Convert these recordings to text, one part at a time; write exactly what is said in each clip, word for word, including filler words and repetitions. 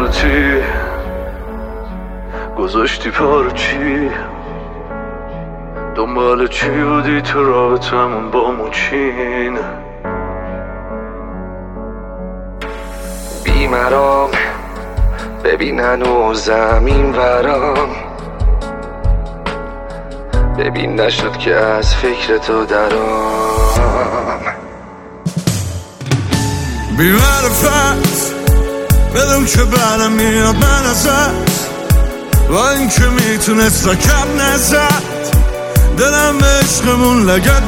خودتی گذاشتی پارو چی؟ دنبال چی بودی تو رابطمون با موچین؟ بیمرام ببین هنوز زمین ورام، ببین نشد که از فکر تو درام. بی معرفت بدون که برم میاد من ازت، و این که میتونست رکب نزد، دلم به عشقمون لگد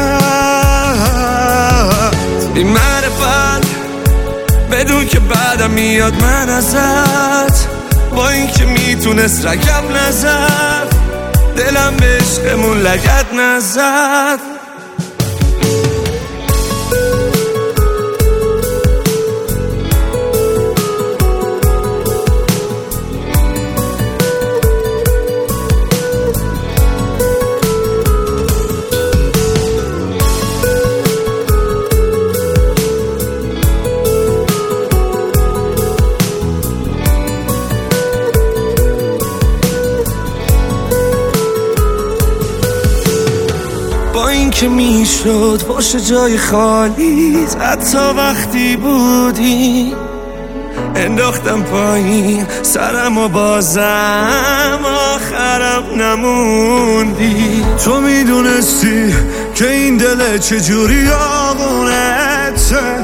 نزد. بی معرفت بدون که بعدم میاد من ازت، با این که میتونست رکب نزد، دلم به عشقمون لگد نزد. با این که میشد باشه جای خالی، حتی وقتی بودی انداختم پایین سرم و بازم آخرم نموندی. تو میدونستی که این دل چجوری آغونته،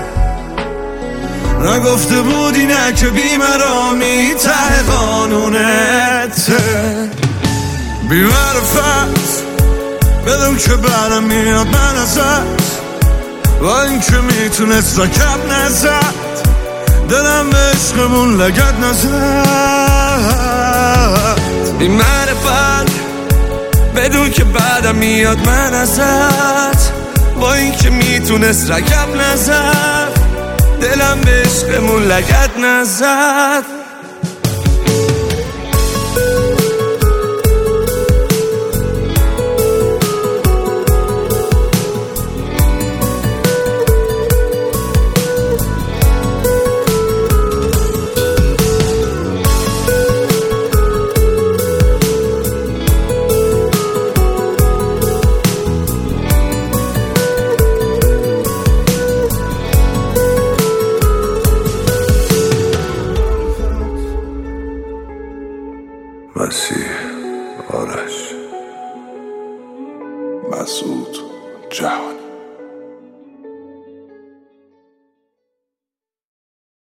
نگفته بودی نه که بیمرامی ته قانونته. بی‌معرفت بدون که برم میاد من ازت، و این که میتونست رکب نزد، دلم به عشقمون لگد نزد. بی معرفت بدون که بعدم میاد من ازت، با این که میتونست رکب نزد، دلم به عشقمون لگد نزد. مسیح آرش مسعود جهانی.